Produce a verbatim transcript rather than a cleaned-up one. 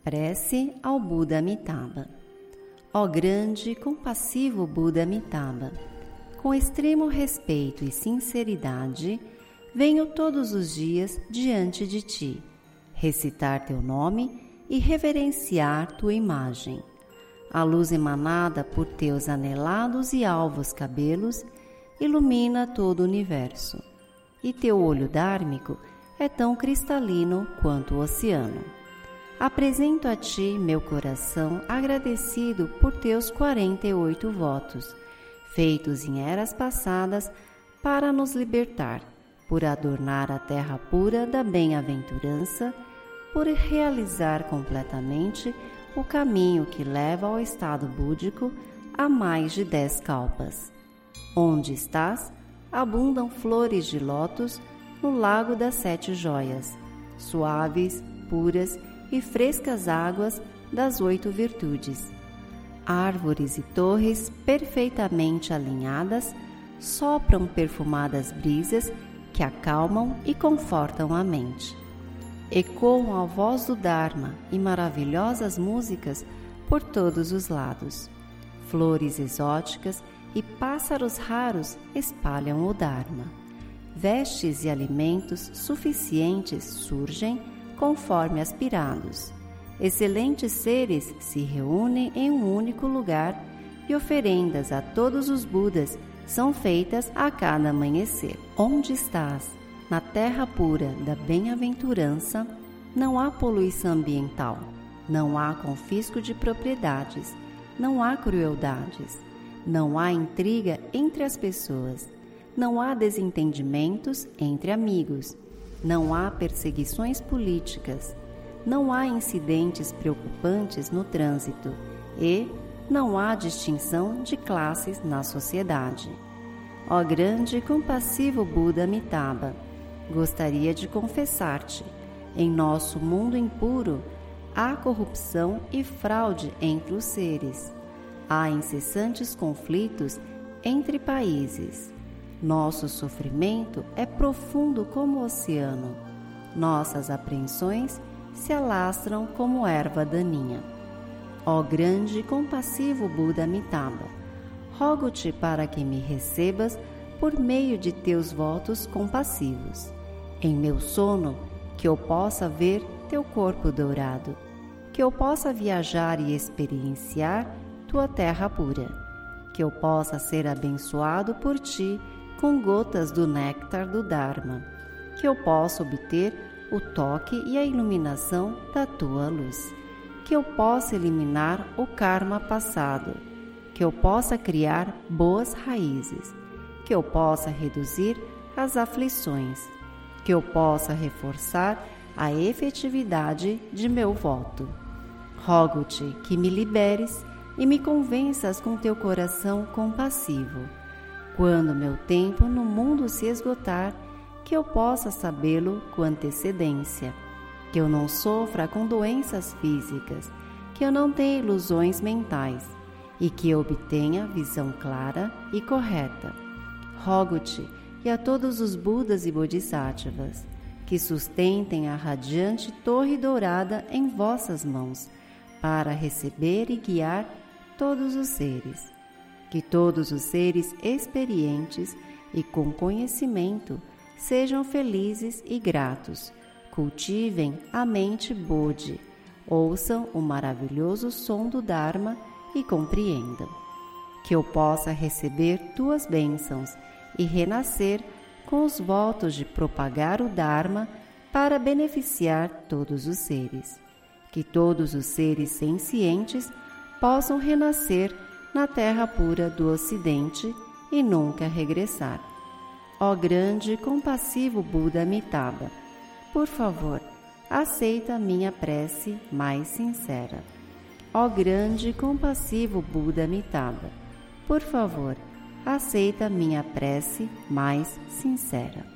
Prece ao Buda Amitabha. Ó grande e compassivo Buda Amitabha, com extremo respeito e sinceridade, venho todos os dias diante de ti, recitar teu nome e reverenciar tua imagem. A luz emanada por teus anelados e alvos cabelos ilumina todo o universo, e teu olho dármico é tão cristalino quanto o oceano. Apresento a ti meu coração agradecido por teus quarenta e oito votos, feitos em eras passadas para nos libertar, por adornar a terra pura da bem-aventurança, por realizar completamente o caminho que leva ao estado búdico há mais de dez kalpas. Onde estás, abundam flores de lótus no lago das sete joias, suaves, puras e frescas águas das oito virtudes. Árvores e torres perfeitamente alinhadas sopram perfumadas brisas que acalmam e confortam a mente. Ecoam a voz do Dharma e maravilhosas músicas por todos os lados. Flores exóticas e pássaros raros espalham o Dharma. Vestes e alimentos suficientes surgem conforme aspirados. Excelentes seres se reúnem em um único lugar e oferendas a todos os Budas são feitas a cada amanhecer. Onde estás? Na terra pura da bem-aventurança, não há poluição ambiental, não há confisco de propriedades, não há crueldades, não há intriga entre as pessoas, não há desentendimentos entre amigos, não há perseguições políticas, não há incidentes preocupantes no trânsito e não há distinção de classes na sociedade. Ó grande e compassivo Buda Amitabha, gostaria de confessar-te, em nosso mundo impuro há corrupção e fraude entre os seres, há incessantes conflitos entre países. Nosso sofrimento é profundo como o oceano. Nossas apreensões se alastram como erva daninha. Ó grande e compassivo Buda Amitabha, rogo-te para que me recebas por meio de teus votos compassivos. Em meu sono, que eu possa ver teu corpo dourado, que eu possa viajar e experienciar tua terra pura, que eu possa ser abençoado por ti com gotas do néctar do Dharma, que eu possa obter o toque e a iluminação da tua luz, que eu possa eliminar o karma passado, que eu possa criar boas raízes, que eu possa reduzir as aflições, que eu possa reforçar a efetividade de meu voto. Rogo-te que me liberes e me convenças com teu coração compassivo. Quando meu tempo no mundo se esgotar, que eu possa sabê-lo com antecedência, que eu não sofra com doenças físicas, que eu não tenha ilusões mentais e que eu obtenha visão clara e correta. Rogo-te e a todos os Budas e Bodhisattvas que sustentem a radiante torre dourada em vossas mãos para receber e guiar todos os seres. Que todos os seres experientes e com conhecimento sejam felizes e gratos, cultivem a mente Bodhi, ouçam o maravilhoso som do Dharma e compreendam. Que eu possa receber tuas bênçãos e renascer com os votos de propagar o Dharma para beneficiar todos os seres. Que todos os seres sencientes possam renascer na terra pura do Ocidente e nunca regressar. Ó grande e compassivo Buda Amitabha, por favor, aceita minha prece mais sincera. Ó grande e compassivo Buda Amitabha, por favor, aceita minha prece mais sincera.